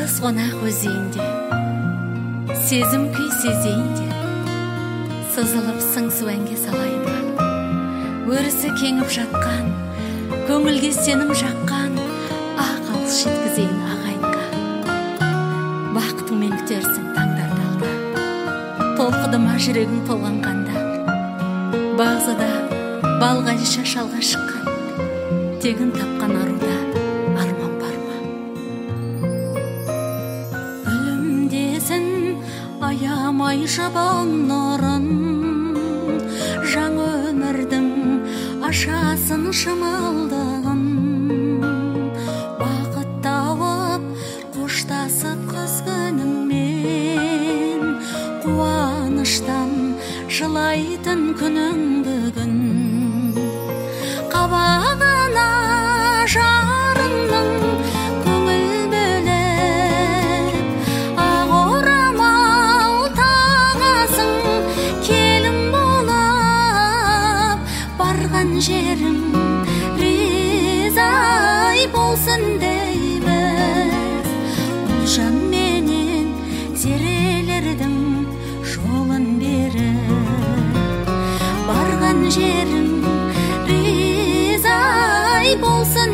Жаз қонақ өзейінде, сезім күй сезейінде, сызылып сыңсу әнге салайын. Өрісі кеңіп жатқан, көңілге сенім жаққан, ақ алыс жеткізейін ағайынға. Бақытыңмен күтерсің таңдарды алда, толқыды ма жүрегің толғанғанда. Бағзада балғадиша шалға шыққан, тегін тапқан аруда арман бар ма? Гүлімдесін аямай жабан нұрын, жаңа өмірдің ашасын шымылдығын. Бақыт тауып қоштасып қыз күніңмен, қуаныштан жылайтын күнің бүгін. Қабағына жарыңның көңіл бөліп, ақ орамал тағасың келін болып. Барған жерің ризай болсын дейміз, ұлжан менен зерелердің жолын беріп. Барған жерің ризай болсын